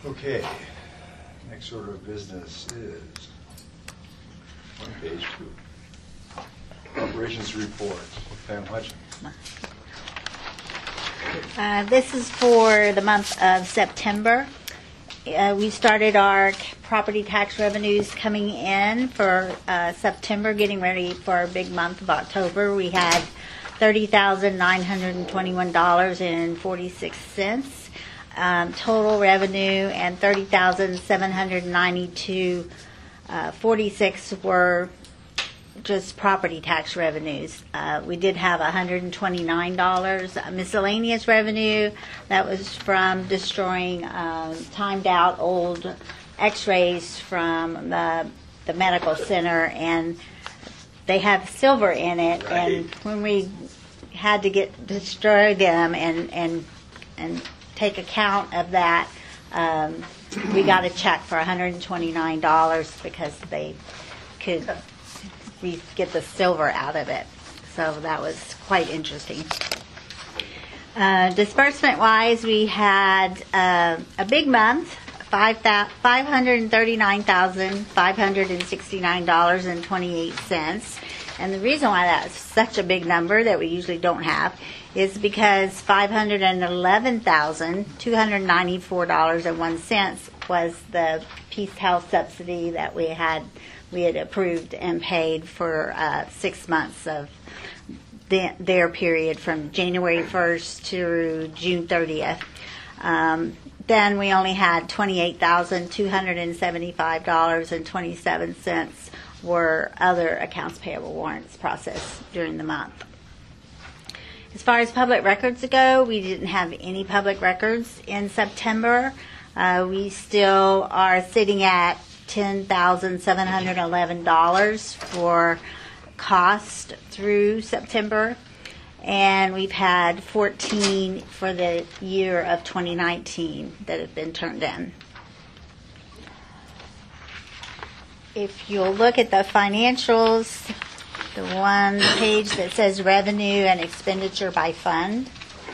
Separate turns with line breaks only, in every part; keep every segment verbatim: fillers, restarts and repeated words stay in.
Okay, next order of business is on page two. Operations report. Pam Hutchins.
Uh, this is for the month of September. Uh, we started our property tax revenues coming in for uh, September, getting ready for our big month of October. We had thirty thousand nine hundred twenty-one dollars and forty-six cents um, total revenue, and thirty thousand seven hundred ninety-two dollars and forty-six cents were just property tax revenues. Uh, we did have one hundred twenty-nine dollars miscellaneous revenue that was from destroying um, timed out old x-rays from the, the medical center, and they have silver in it,
Right.
and when we had to get destroy them and and and take account of that, um, we got a check for one hundred twenty-nine dollars because they could we get the silver out of it. So that was quite interesting. Uh, disbursement wise, we had uh, a big month, five hundred thirty-nine thousand five hundred sixty-nine dollars and twenty-eight cents. And the reason why that's such a big number that we usually don't have is because five hundred eleven thousand two hundred ninety-four dollars and one cent was the Peace Health subsidy that we had we had approved and paid for uh, six months of the, their period from January first to June thirtieth. Um, then we only had twenty-eight thousand two hundred seventy-five dollars and twenty-seven cents were other accounts payable warrants processed during the month. As far as public records go, we didn't have any public records in September. Uh, we still are sitting at ten thousand seven hundred eleven dollars for cost through September, and we've had fourteen for the year of twenty nineteen that have been turned in. If you'll look at the financials, the one page that says revenue and expenditure by fund,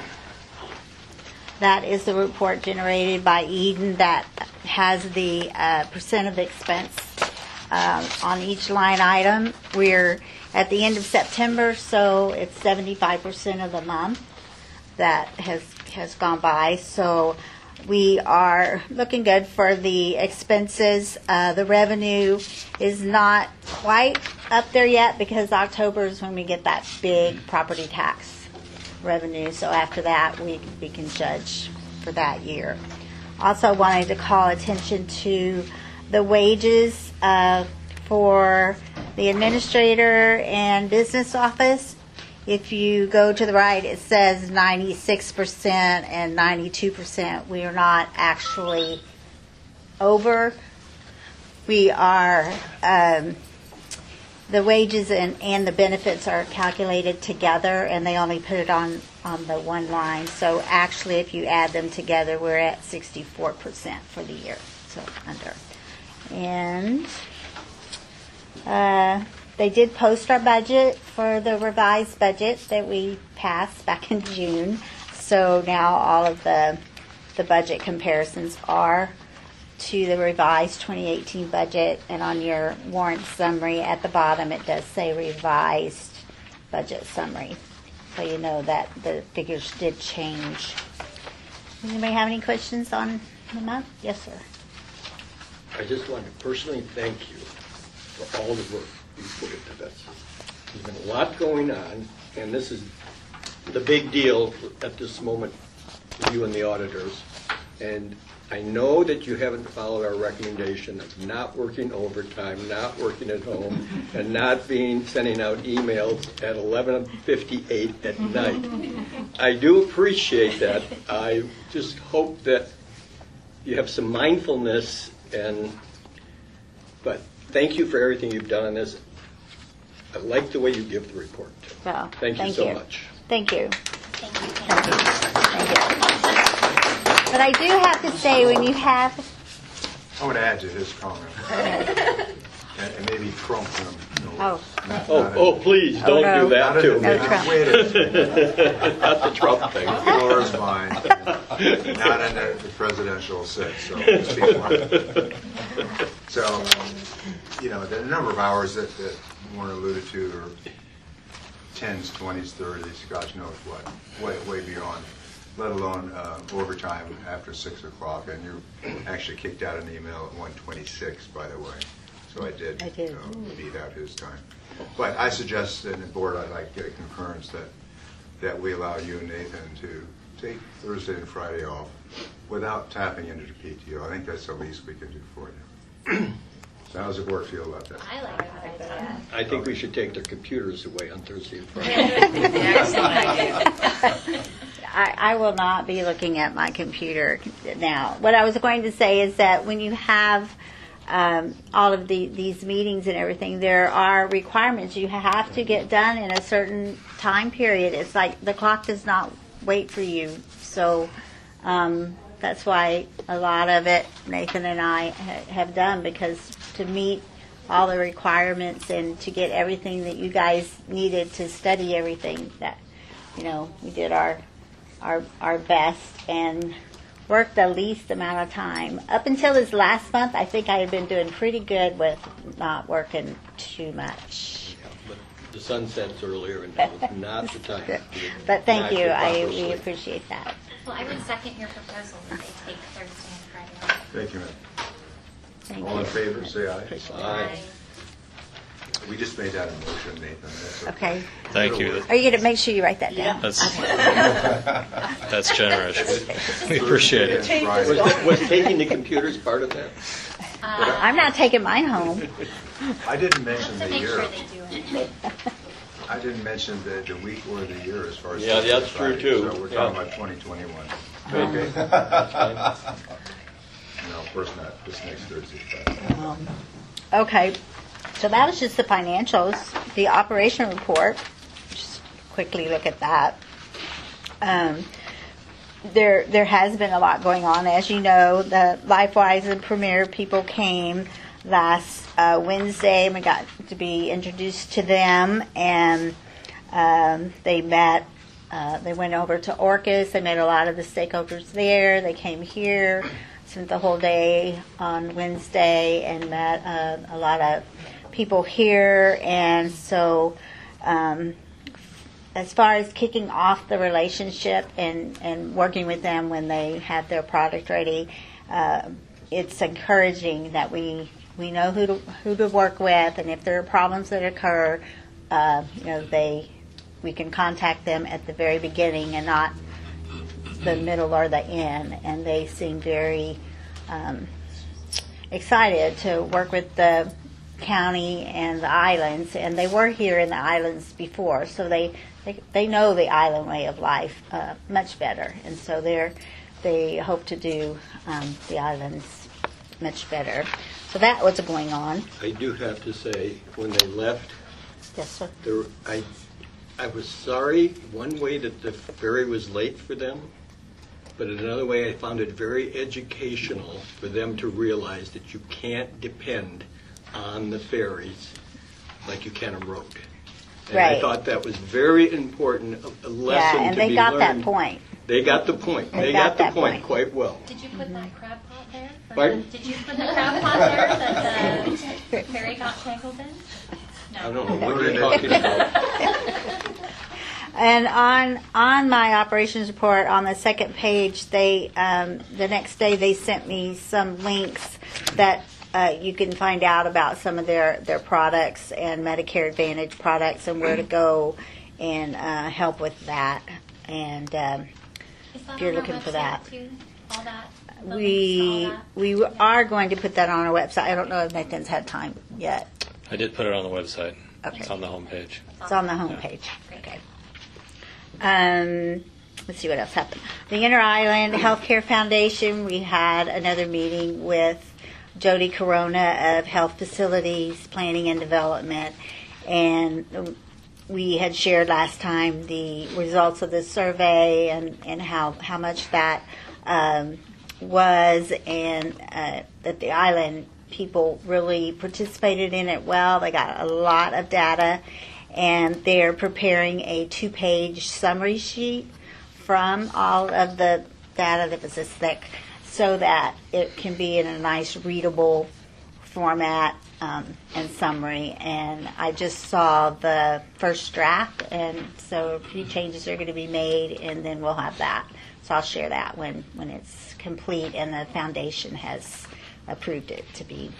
that is the report generated by Eden that has the uh, percent of the expense um, on each line item. We're at the end of September, so it's seventy-five percent of the month that has has gone by. So we are looking good for the expenses. Uh, the revenue is not quite up there yet because October is when we get that big property tax revenue. So after that, we we can judge for that year. Also wanted to call attention to the wages uh, for the administrator and business office. If you go to the right, it says ninety-six percent and ninety-two percent. We are not actually over. We are, um, the wages and, and the benefits are calculated together, and they only put it on, on the one line. So actually, if you add them together, we're at sixty-four percent for the year, so under. And uh, they did post our budget for the revised budget that we passed back in June. So now all of the the budget comparisons are to the revised twenty eighteen budget, and on your warrant summary at the bottom it does say revised budget summary, so you know that the figures did change. Does anybody have any questions on the month? Yes, sir.
I just want to personally thank you for all the work you put into this. There's been a lot going on, and this is the big deal at this moment for you and the auditors. And I know that you haven't followed our recommendation of not working overtime, not working at home, and not being sending out emails at eleven fifty-eight at night. I do appreciate that. I just hope that you have some mindfulness, and but thank you for everything you've done on this. I like the way you give the report.
Well,
thank you
thank
so
you.
much.
Thank you. Thank you. Thank you. Thank you. But I do have to say, when you have...
I would add to his comment. And and maybe Trump. um, no,
Oh.
not-
Oh,
not in-
oh, please,
Oh,
don't
no.
do that
not in
too.
the-
No Trump.
Wait a minute.
Not the Trump thing.
Floor's mine. Not in the the presidential six, so just be quiet. So, you know, the number of hours that, that Warren alluded to are tens, twenties, thirties, gosh knows what, way, way beyond, let alone uh, overtime after six o'clock. And you're actually kicked out an email at one twenty-six, by the way. So I did,
I did.
uh, beat out his time. But I suggest, in the board, I'd like to get a concurrence that, that we allow you and Nathan to take Thursday and Friday off without tapping into the P T O. I think that's the least we can do for you. So how does the board feel about that?
I like that idea.
I think we should take their computers away on Thursday and Friday.
I, I will not be looking at my computer now. What I was going to say is that when you have um, all of the, these meetings and everything, there are requirements. You have to get done in a certain time period. It's like the clock does not wait for you. So um, that's why a lot of it Nathan and I ha- have done, because to meet all the requirements and to get everything that you guys needed to study everything, that, you know, we did our our our best and worked the least amount of time. Up until this last month, I think I had been doing pretty good with not working too much.
But the sun sets earlier, and that was not the time. to
But thank
match
you.
the
I
proper
we
sleep.
appreciate that.
Well, I would second your proposal that they take Thursday and Friday off.
Thank you, ma'am.
Thank
All
you.
in favor, say aye.
Aye.
We just made that a motion, Nathan. That's
Okay.
Thank you.
Are you going to make sure you write that down?
That's that's generous. We, we appreciate it.
Thursday and Friday.
Was, was taking the computers part of that?
I'm not taking mine home.
I didn't
We'll
mention
have to
the
make
year.
sure they do it.
I dididn't mention the, the week or the year as far as.
Yeah,
Thursday and
that's true,
Friday,
too.
So we're
Yeah.
talking about twenty twenty-one.
Okay.
No, of course not, this next Thursday. Friday.
Um, okay. So that was just the financials. The operation report. Just quickly look at that. Um, there, there has been a lot going on. As you know, the LifeWise and Premier people came last uh, Wednesday, and we got to be introduced to them, and um, they met. Uh, they went over to Orcas. They met a lot of the stakeholders there. They came here, spent the whole day on Wednesday, and met uh, a lot of people here. And so, um, as far as kicking off the relationship and, and working with them when they have their product ready, uh, it's encouraging that we we know who to who to work with, and if there are problems that occur, uh, you know, they we can contact them at the very beginning and not the middle or the end. And they seem very um, excited to work with the county and the islands, and they were here in the islands before, so they they, they know the island way of life uh, much better, and so they're they hope to do um, the islands much better. So that was going on.
I do have to say, when they left,
Yes, sir.
there, I, I was sorry, one way that the ferry was late for them, but in another way I found it very educational for them to realize that you can't depend on the ferries like you can a road. And I
Right.
thought that was very important, a- a lesson
Yeah,
to
and
be
they got that
learned.
point.
They got the point.
They
They
got
got the
that
point
point.
quite well.
Did you put that crab pot there? for
Pardon?
the- Did you put the crab pot there that the ferry got tangled in?
I don't know what
Put
you're
it in.
talking about.
And on on my operations report, on the second page, they um, the next day they sent me some links that uh, you can find out about some of their, their products and Medicare Advantage products and where to go and uh, help with that. And um,
Is that
If you're
on our
looking for
website
that.
too? All that? The
we
links to all
we are going to put that on our website. I don't know if Nathan's had time yet.
I did put it on the website.
Okay.
It's on the homepage.
It's on the homepage. Okay. Um, let's see what else happened. The Inter Island Healthcare Foundation, we had another meeting with Jody Corona of Health Facilities Planning and Development, and we had shared last time the results of the survey and, and how, how much that um, was, and uh, that the island people really participated in it well. They got a lot of data, and they're preparing a two-page summary sheet from all of the data that was this thick so that it can be in a nice readable format um, and summary. And I just saw the first draft, and so a few changes are going to be made, and then we'll have that. So I'll share that when, when it's complete and the foundation has approved it to be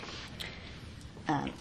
um,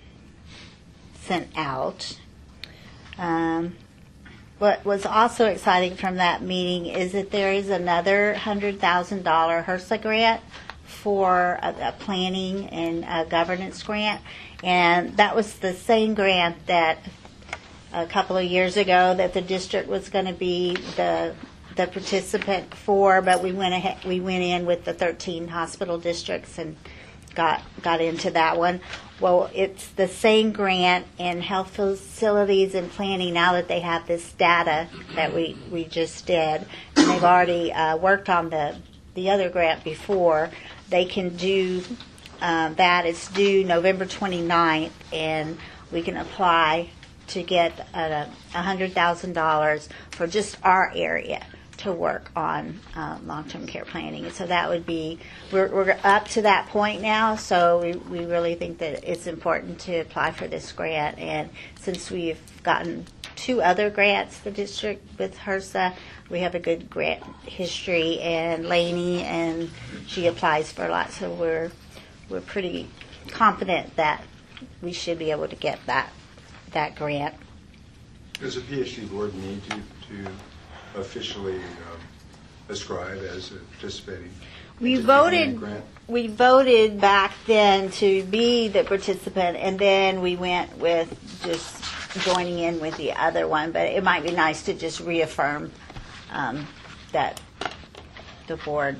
sent out. Um, what was also exciting from that meeting is that there is another one hundred thousand dollars HRSA grant for a, a planning and a governance grant, and that was the same grant that a couple of years ago that the district was going to be the the participant for, but we went ahead, we went in with the thirteen hospital districts and got got into that one. Well, it's the same grant in health facilities and planning now that they have this data that we, we just did, and they've already uh, worked on the the other grant before. They can do uh, that. It's due November twenty-ninth, and we can apply to get uh, one hundred thousand dollars for just our area to work on uh, long-term care planning. And so that would be, we're, we're up to that point now, so we, we really think that it's important to apply for this grant. And since we've gotten two other grants, the district with HRSA, we have a good grant history, and Lainey, and she applies for a lot, so we're we're pretty confident that we should be able to get that that grant.
Does the P H D board need to, to officially um, ascribe as a participating?
We
entity in
voted.
the grant?
We voted back then to be the participant, and then we went with just joining in with the other one. But it might be nice to just reaffirm um, that the board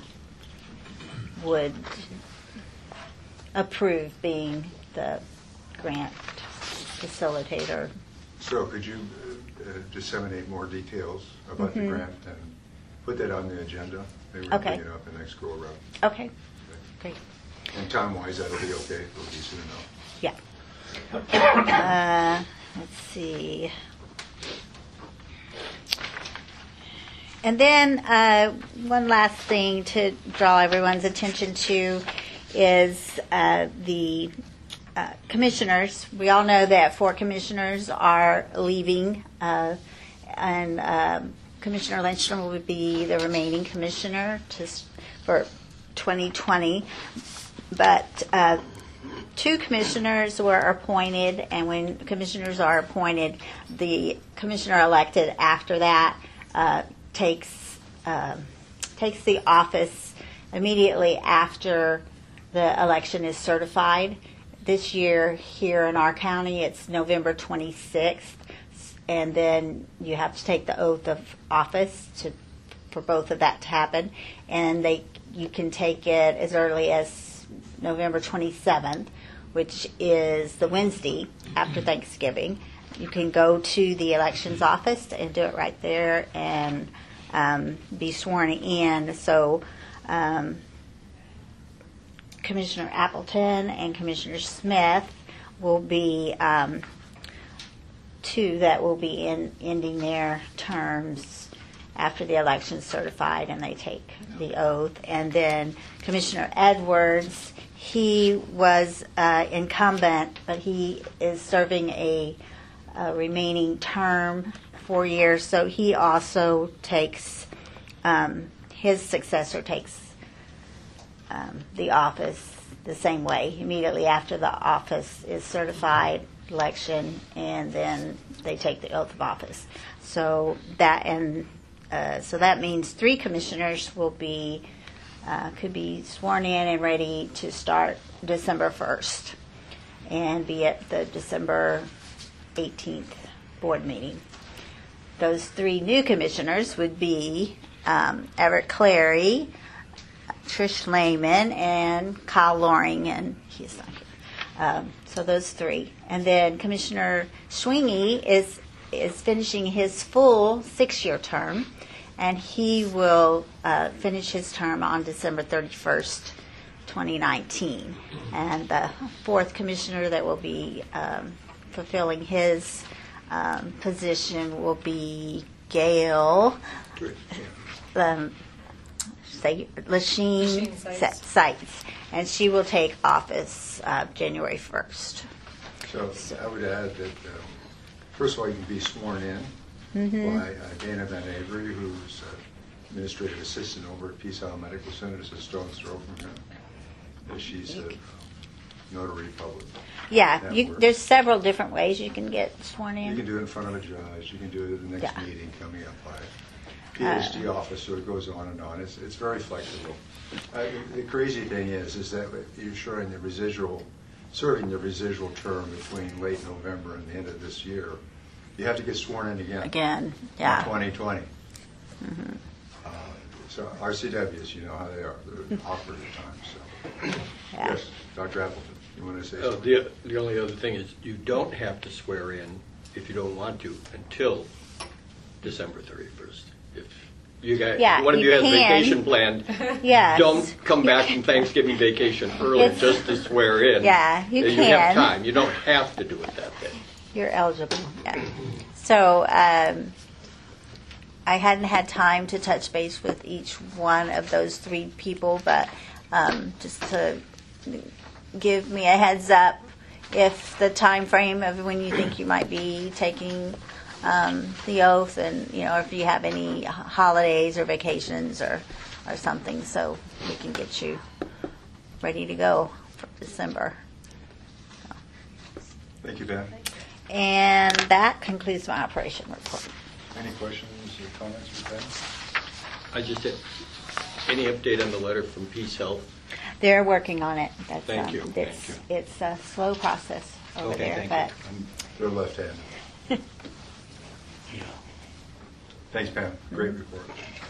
would approve being the grant facilitator.
So could you uh, disseminate more details about
Mm-hmm.
the grant and put that on the agenda? Maybe we'll
Okay.
bring it up the next go around.
Okay, great.
And time-wise, that'll be okay. It'll be soon enough.
Yeah. Uh, let's see. And then uh, one last thing to draw everyone's attention to is uh, the uh, commissioners. We all know that four commissioners are leaving, uh, and um, Commissioner Lindstrom will be the remaining commissioner to, for twenty twenty. But uh, two commissioners were appointed, and when commissioners are appointed, the commissioner elected after that uh, takes uh, takes the office immediately after the election is certified. This year here in our county, it's November twenty-sixth, and then you have to take the oath of office to for both of that to happen, and they you can take it as early as November twenty-seventh, which is the Wednesday after Thanksgiving. You can go to the elections office and do it right there and um, be sworn in. So um, Commissioner Appleton and Commissioner Smith will be um, two that will be in, ending their terms after the election is certified and they take the oath. And then Commissioner Edwards, he was uh, incumbent, but he is serving a, a remaining term, four years, so he also takes, um, his successor takes um, the office the same way, immediately after the office is certified, election, and then they take the oath of office. So that and uh, so that means three commissioners will be uh, could be sworn in and ready to start December first and be at the December eighteenth board meeting. Those three new commissioners would be um, Everett Clary, Trish Lehman, and Kyle Loring, and he's not here. Um, so those three. And then Commissioner Sweeney is is finishing his full six-year term, and he will uh, finish his term on December thirty-first, twenty nineteen. And the fourth commissioner that will be um, fulfilling his um, position will be Gail
Good.
um, say Lasheen
Lasheen Seitz.
Se- Seitz, and she will take office uh, January first.
So I would add that, uh, first of all, you can be sworn in by uh, Dana Van Avery, who's uh, administrative assistant over at Peace Island Medical Center, just a stone's throw from her. And she's a notary public.
Yeah,
That
you,
works.
there's several different ways you can get sworn in.
You can do it in front of a judge, you can do it at the next
Yeah.
meeting coming up by a PhD officer, it goes on and on. It's, it's very flexible. Uh, The crazy thing is, is that you're showing the residual, serving the residual term between late November and the end of this year. You have to get sworn in again.
Again, yeah.
In twenty twenty. Uh, So R C Ws, you know how they are, they're awkward at times, so.
Yeah.
Yes, Doctor Appleton, you want to say
Oh,
something?
the, the only other thing is you don't have to swear in if you don't want to until December thirty-first. If you guys,
Yeah,
one of
you
you has
can.
vacation planned,
Yes.
don't come back from Thanksgiving vacation early
It's-
just to swear in.
Yeah, you
You have
can.
time. You don't have to do it that day.
You're eligible, yeah. So, um, I hadn't had time to touch base with each one of those three people, but um, just to give me a heads up if the time frame of when you think you might be taking um, the oath, and you know if you have any h- holidays or vacations or or something, so we can get you ready to go for December.
Thank you, Ben.
And that concludes my operation report.
Any questions or comments for Ben?
I just had, any update on the letter from Peace Health?
They're working on it. That's,
Thank
um,
you,
It's,
thank
it's a slow process over
Okay,
there,
thank
but
you.
They're left-handed. Thanks, Pam. Great report.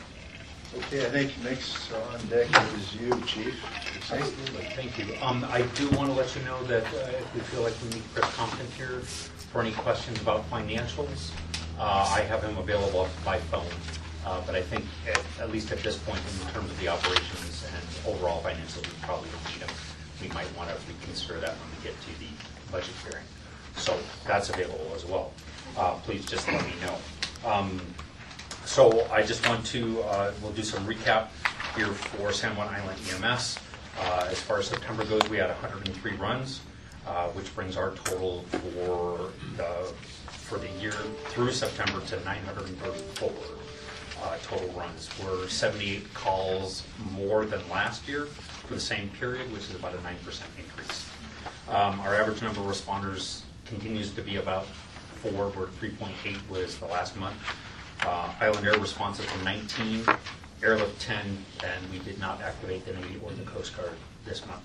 Okay, I think next on deck is you, Chief.
Absolutely, thank you. Um, I do want to let you know that uh, if we feel like we need Chris Compton here for any questions about financials, uh, I have him available by phone. Uh, But I think, at at least at this point, in terms of the operations and overall financials, we probably don't need him. We might want to reconsider that when we get to the budget hearing. So that's available as well. Uh, Please just let me know. Um, So I just want to, uh, we'll do some recap here for San Juan Island E M S. Uh, As far as September goes, we had one hundred three runs, uh, which brings our total for the, for the year through September to nine hundred thirty-four uh, total runs. We're seventy-eight calls more than last year for the same period, which is about a nine percent increase. Um, Our average number of responders continues to be about four, where three point eight was the last month. Uh, Island Air responses were nineteen, Airlift ten, and we did not activate the Navy or the Coast Guard this month.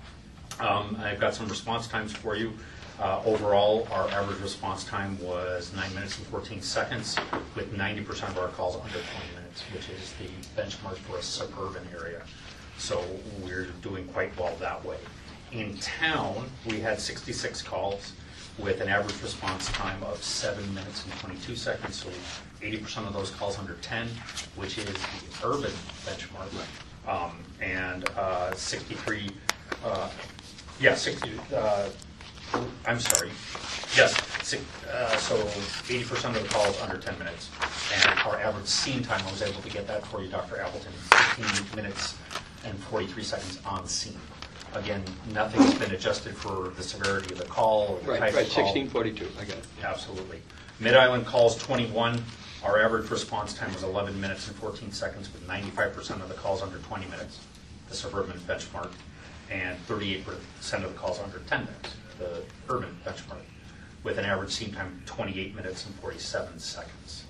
Um, I've got some response times for you. Uh, overall, our average response time was nine minutes and fourteen seconds, with ninety percent of our calls under twenty minutes, which is the benchmark for a suburban area. So we're doing quite well that way. In town, we had sixty-six calls with an average response time of seven minutes and twenty-two seconds, so eighty percent of those calls under ten, which is the urban benchmark. Um, and uh, sixty-three, uh, yeah, sixty, uh, I'm sorry, yes, six, uh, so eighty percent of the calls under ten minutes. And our average scene time, I was able to get that for you, Doctor Appleton, fifteen minutes and forty-three seconds on scene. Again, nothing's been adjusted for the severity of the call or the
Right,
type
right,
of call.
sixteen forty-two, I got it.
Absolutely. Mid-Island calls twenty-one. Our average response time was eleven minutes and fourteen seconds, with ninety-five percent of the calls under twenty minutes, the suburban benchmark, and thirty-eight percent of the calls under ten minutes, the urban benchmark, with an average scene time of twenty-eight minutes and forty-seven seconds.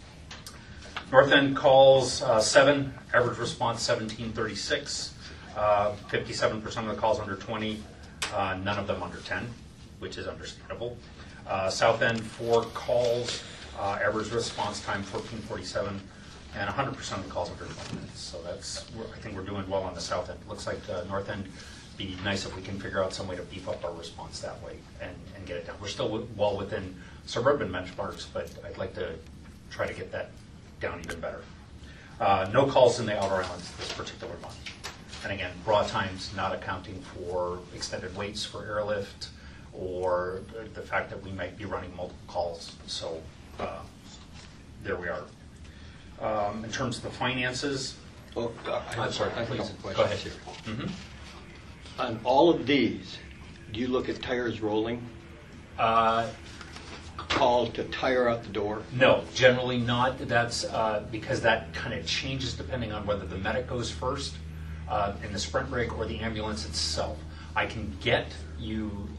North End calls uh, seven, average response seventeen thirty-six, uh, fifty-seven percent of the calls under twenty, uh, none of them under ten, which is understandable. Uh, South End, four calls, uh, average response time fourteen forty-seven, and one hundred percent of the calls under twenty minutes. So that's, we're, I think we're doing well on the South End. Looks like uh, North End, be nice if we can figure out some way to beef up our response that way and, and get it down. We're still w- well within suburban benchmarks, but I'd like to try to get that down even better. Uh, no calls in the Outer Islands this particular month. And again, broad times not accounting for extended waits for airlift or the fact that we might be running multiple calls. So uh, there we are. Um, in terms of the finances,
Well, uh, I
I'm
have
sorry,
I have a
please.
couple
Go ahead.
questions here.
Mhm.
On all of these, do you look at tires rolling,
Uh,
call to tire out the door?
No, generally not. That's uh, because that kind of changes depending on whether the medic goes first uh, in the sprint break or the ambulance itself. I can get you,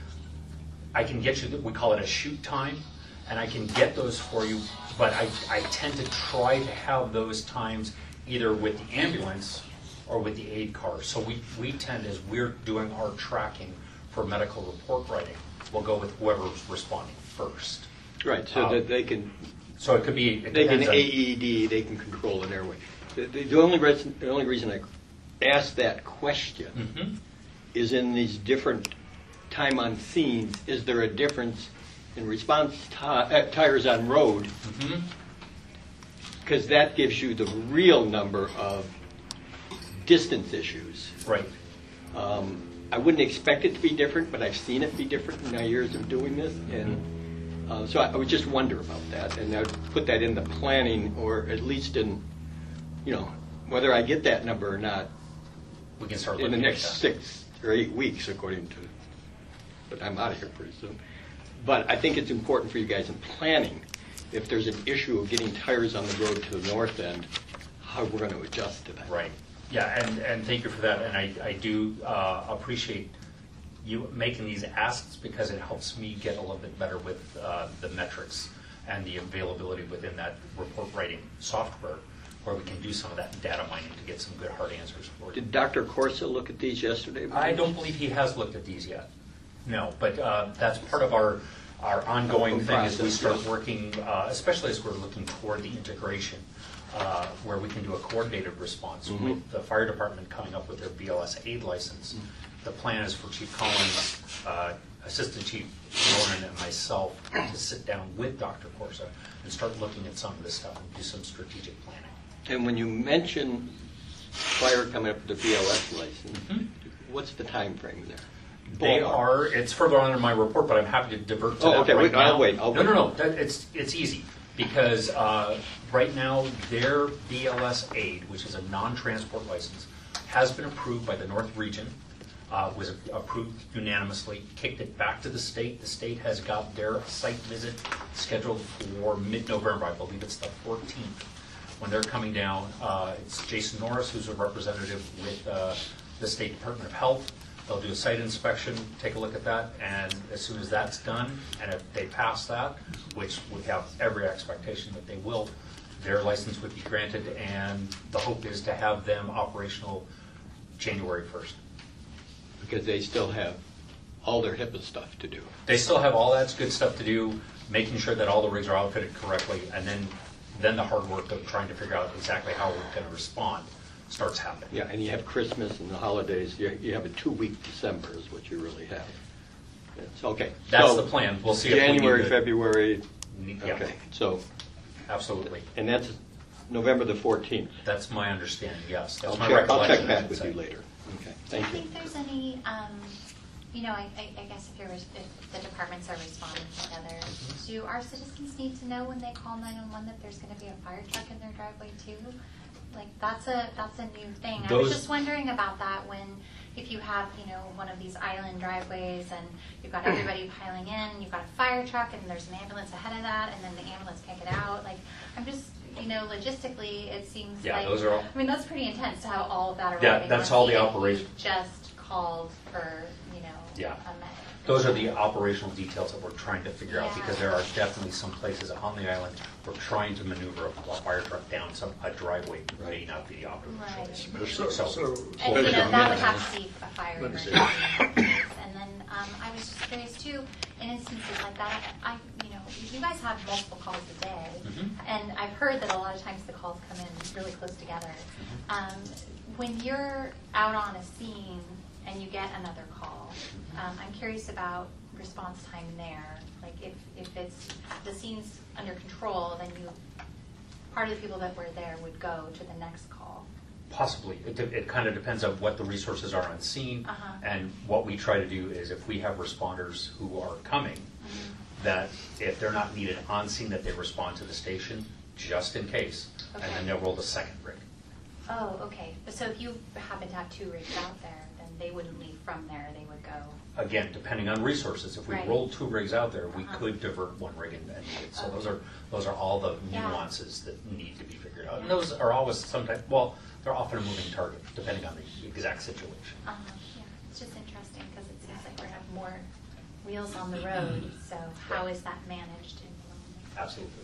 I can get you, we call it a shoot time, and I can get those for you, but I, I tend to try to have those times either with the ambulance or with the aid car. So we, we tend, as we're doing our tracking for medical report writing, we'll go with whoever's responding first.
Right, so
Um,
that they can,
So it could be, it
they can
depends on-
A E D, they can control an airway. The, the the only reason, the only reason I asked that question
Mhm.
is in these different time on scenes, is there a difference in response ti- uh, tires on road?
Mhm.
Because that gives you the real number of distance issues.
Right.
Um, I wouldn't expect it to be different, but I've seen it be different in my years of doing this, and uh, so I, I would just wonder about that, and I would put that in the planning, or at least in, you know, whether I get that number or not
We can start
in the
looking at
next
that.
six or eight weeks, according to, but I'm out of here pretty soon. But I think it's important for you guys in planning, if there's an issue of getting tires on the road to the north end, how we're going to adjust to that.
Right. Yeah, and, and thank you for that. And I, I do uh, appreciate you making these asks because it helps me get a little bit better with uh, the metrics and the availability within that report writing software where we can do some of that data mining to get some good hard answers for you.
Did Doctor Corsa look at these yesterday?
I don't believe he has looked at these yet. No, but uh, that's part of our, our ongoing thing as we start working, uh, especially as we're looking toward the integration, uh, where we can do a coordinated response
Mhm.
with the fire department coming up with their B L S aid license. The plan is for Chief Collins, uh, Assistant Chief Ronan, and myself to sit down with Doctor Corsa and start looking at some of this stuff and do some strategic planning.
And when you mention fire coming up with the B L S license,
Mhm.
what's the time frame there?
They
Ballpark.
are, it's further on in my report, but I'm happy to divert to
Oh,
that
okay,
right
wait,
now.
I'll wait, I'll
No, no,
wait.
no, that, it's, it's easy, because uh, right now, their B L S aid, which is a non-transport license, has been approved by the North Region, uh, was approved unanimously, kicked it back to the state. The state has got their site visit scheduled for mid-November, I believe it's the fourteenth. When they're coming down, uh, it's Jason Norris, who's a representative with uh, the State Department of Health. They'll do a site inspection, take a look at that, and as soon as that's done, and if they pass that, which we have every expectation that they will, their license would be granted, and the hope is to have them operational January first.
Because they still have all their HIPAA stuff to do.
They still have all that good stuff to do, making sure that all the rigs are outfitted correctly, and then, then the hard work of trying to figure out exactly how we're going to respond starts happening.
Yeah, and you have Christmas and the holidays, you you have a two-week December is what you really have. It's okay.
That's
So,
the plan. We'll see if we need
January,
to-
February,
Yeah,
okay, so,
absolutely.
and that's November the fourteenth.
That's my understanding, yes. That's
I'll
my
check, I'll check
recollection, I
back
should
with
say.
you later. Okay,
I
thank you.
think there's any, um, you know, I, I I guess if you're, if the departments are responding together, do our citizens need to know when they call nine one one that there's gonna be a fire truck in their driveway too? Like, that's a, that's a new thing. I was
Those-
just wondering about that when, if you have, you know, one of these island driveways and you've got everybody piling in, you've got a fire truck and there's an ambulance ahead of that and then the ambulance can't get out, like, I'm just, you know, logistically, it seems
Yeah,
like.
those are all-
I mean, that's pretty intense to have all of that arriving.
Yeah, that's
on
all the
scene.
operation.
You just called for, you know,
Yeah.
a medic.
Those are the operational details that we're trying to figure out, because
Yeah.
there are definitely some places on the island we're trying to maneuver a fire truck down some, a driveway may not be the optimal
Right.
choice.
So, so,
And, you know, that would
Let
have to be a fire
Let me see.
emergency. And then, um, I was just curious too, in instances like that, I, you know, you guys have multiple calls a day.
Mhm.
And I've heard that a lot of times the calls come in really close together. Um, when you're out on a scene and you get another call, um, I'm curious about response time there. Like if, if it's, the scene's under control, then you, part of the people that were there would go to the next call.
Possibly. It, de- it kind of depends on what the resources are on scene.
Uh-huh.
And what we try to do is if we have responders who are coming,
Mm-hmm.
that if they're not needed on scene, that they respond to the station just in case. And
Okay.
then they'll roll the second rig.
Oh, okay. So if you happen to have two rigs out there, then they wouldn't leave from there, they would go.
Again, depending on resources, if we
Right.
rolled two rigs out there, we
Uh-huh.
could divert one rig and and need it. So
Okay.
those are, those are all the
Yeah.
nuances that need to be figured out. And those are always sometimes, well, they're often a moving target, depending on the exact situation.
Uh-huh. Yeah, it's just interesting because it seems like we have more wheels on the road. So how is that managed in the moment?
Absolutely.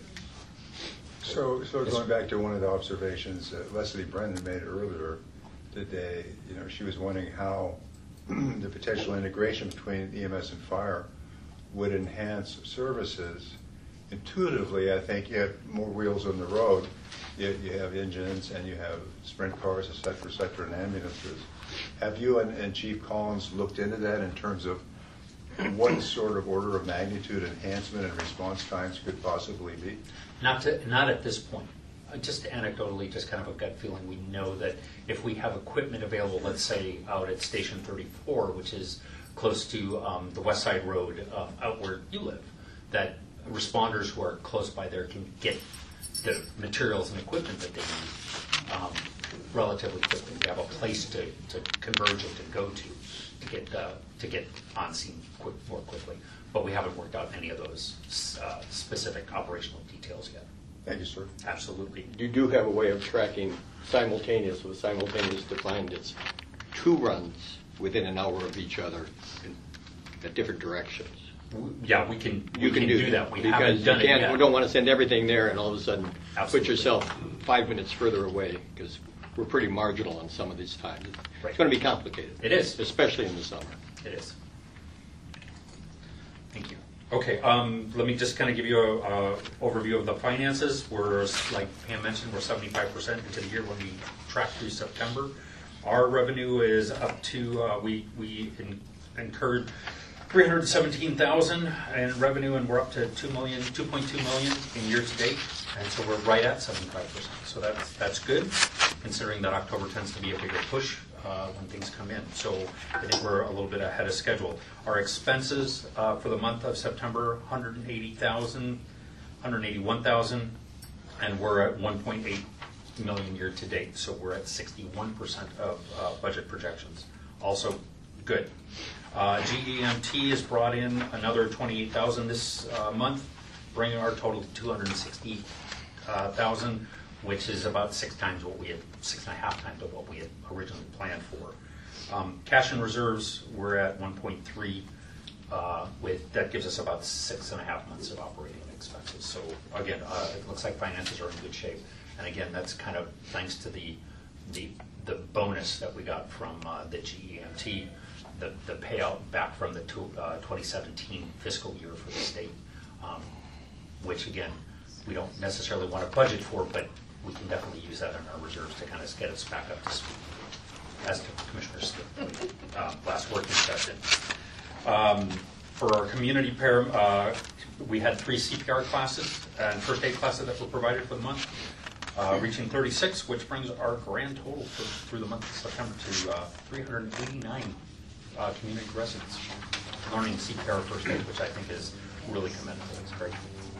So, so going back to one of the observations that Leslie Brennan made earlier today, you know, she was wondering how the potential integration between E M S and fire would enhance services. Intuitively, I think you have more wheels on the road. You, you have engines and you have sprint cars, et cetera, et cetera, and ambulances. Have you and, and Chief Collins looked into that in terms of what sort of order of magnitude enhancement and response times could possibly be?
Not to, not at this point. Uh, Just anecdotally, just kind of a gut feeling, we know that if we have equipment available, let's say out at Station thirty-four, which is close to um, the West Side Road, um, out where you live, that responders who are close by there can get the materials and equipment that they need um, relatively quickly. We have a place to, to converge and to go to to get uh, to get on scene quick, more quickly. But we haven't worked out any of those uh, specific operational details yet.
Thank you, sir.
Absolutely.
You do have a way of tracking simultaneous, with simultaneous defined, it's two runs within an hour of each other in, at different directions.
W- Yeah, we can.
You
we
can do
that.
that.
We
because
haven't done
you can't,
it yet.
we don't want to send everything there and all of a sudden
Absolutely.
put yourself five minutes further away, because we're pretty marginal on some of these times.
Right.
It's going to be complicated.
It is.
Especially in the summer.
It is. Thank you. Okay, um, let me just kind of give you a, a overview of the finances. We're, like Pam mentioned, we're seventy-five percent into the year when we track through September. Our revenue is up to, uh, we, we in, incurred three hundred seventeen thousand in revenue, and we're up to two million, two point two million in year to date. And so we're right at seventy-five percent. So that's, that's good, considering that October tends to be a bigger push uh, when things come in. So I think we're a little bit ahead of schedule. Our expenses uh, for the month of September, one hundred eighty thousand, one hundred eighty-one thousand, and we're at one point eight million year to date. So we're at sixty-one percent of uh, budget projections. Also good. Uh, G E M T has brought in another twenty-eight thousand this uh, month, bringing our total to two hundred sixty thousand, which is about six times what we had, six and a half times of what we had originally planned for. Um, cash and reserves, we're at one point three. Uh, with that gives us about six and a half months of operating expenses. So again, uh, it looks like finances are in good shape. And again, that's kind of thanks to the the, the bonus that we got from uh, the G E M T, the, the payout back from the two, uh, twenty seventeen fiscal year for the state, um, which again, we don't necessarily want to budget for, but we can definitely use that in our reserves to kind of get us back up to speed, as to Commissioner Smith, uh, last working session. Um, for our community pair, uh, we had three C P R classes and first aid classes that were provided for the month, uh, reaching thirty-six, which brings our grand total for, through the month of September to uh, three hundred eighty-nine uh, community residents learning C P R first aid, which I think is really commendable. It's great.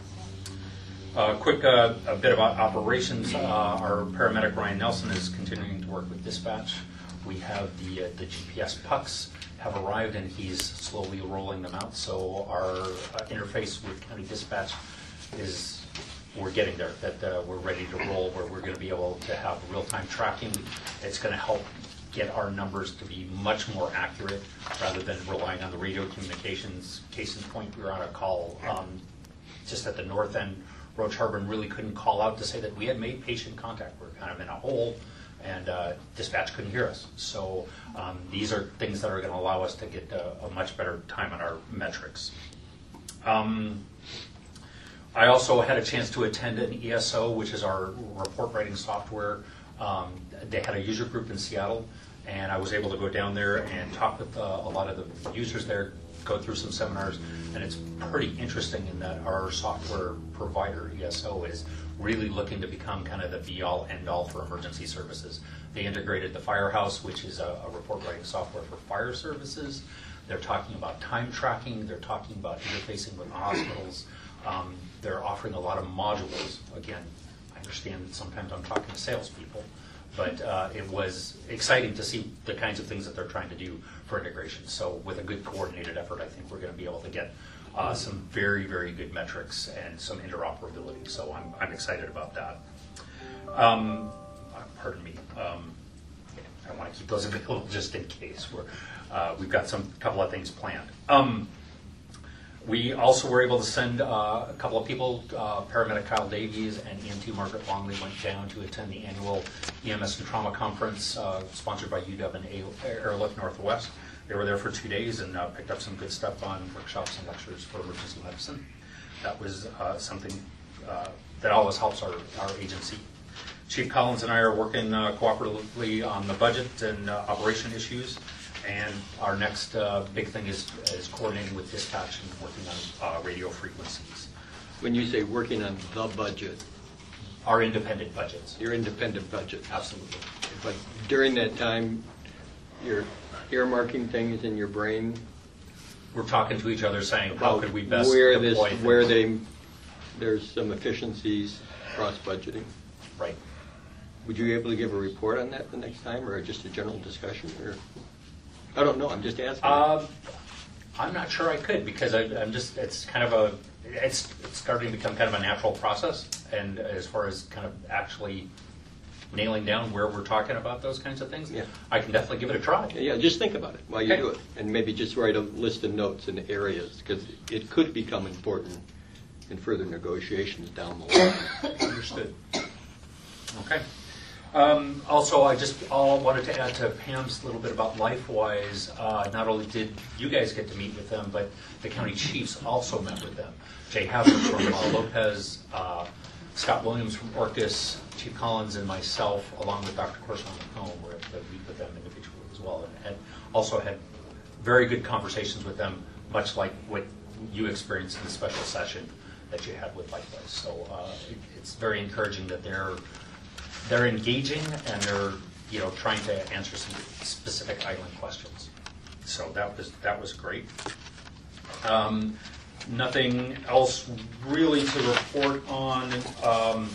Uh, quick uh, a bit about operations. Uh, our paramedic Ryan Nelson is continuing to work with dispatch. We have the uh, the G P S pucks have arrived, and he's slowly rolling them out. So our uh, interface with county dispatch is, we're getting there, that uh, we're ready to roll, where we're going to be able to have real-time tracking. It's going to help get our numbers to be much more accurate rather than relying on the radio communications. Case in point, we were on a call um, just at the north end. Roach Harbin really couldn't call out to say that we had made patient contact. We're kind of in a hole, and uh, dispatch couldn't hear us. So um, these are things that are going to allow us to get a, a much better time on our metrics. Um, I also had a chance to attend an E S O, which is our report writing software. Um, they had a user group in Seattle, and I was able to go down there and talk with uh, a lot of the users there, go through some seminars, and it's pretty interesting in that our software provider, E S O, is really looking to become kind of the be-all, end-all for emergency services. They integrated the Firehouse, which is a, a report writing software for fire services. They're talking about time tracking. They're talking about interfacing with hospitals. Um, they're offering a lot of modules. Again, I understand that sometimes I'm talking to salespeople, but uh, it was exciting to see the kinds of things that they're trying to do for integration. So with a good coordinated effort, I think we're going to be able to get uh, some very, very good metrics and some interoperability. So I'm, I'm excited about that. Um, uh, pardon me. Um, I want to keep those available just in case. We're, uh, we've got some couple of things planned. Um, We also were able to send uh, a couple of people, uh, paramedic Kyle Davies and E M T Margaret Longley went down to attend the annual E M S and Trauma Conference uh, sponsored by U W and Airlift Northwest. They were there for two days and uh, picked up some good stuff on workshops and lectures for emergency medicine. That was uh, something uh, that always helps our, our agency. Chief Collins and I are working uh, cooperatively on the budget and uh, operation issues. And our next uh, big thing is, is coordinating with dispatch and working on uh, radio frequencies.
When you say working on the budget,
Our independent budgets.
your independent budget,
Absolutely.
but during that time, your earmarking things in your brain
We're talking to each other saying, how
about
could we best
where this,
deploy things?
where they, there's some efficiencies cross budgeting.
Right.
Would you be able to give a report on that the next time, or just a general discussion, or? I don't know, I'm just asking.
Um, I'm not sure I could because I, I'm just, it's kind of a, it's, it's starting to become kind of a natural process. And as far as kind of actually nailing down where we're talking about those kinds of things,
Yeah.
I can definitely give it a try.
Yeah, just think about it while you
Okay.
do it, and maybe just write a list of notes in the areas, because it could become important in further negotiations down the line.
Understood. Okay. Um, also, I just all wanted to add to Pam's little bit about LifeWise. Uh, not only did you guys get to meet with them, but the county chiefs also met with them. Jay Havner from uh, Lopez, uh, Scott Williams from Orcus, Chief Collins, and myself, along with Doctor Corson on the phone, were able to meet with them individually as well, and had also had very good conversations with them, much like what you experienced in the special session that you had with LifeWise. So uh, it, it's very encouraging that they're They're engaging and they're, you know, trying to answer some specific island questions. So that was that was great. Um, nothing else really to report on. Um,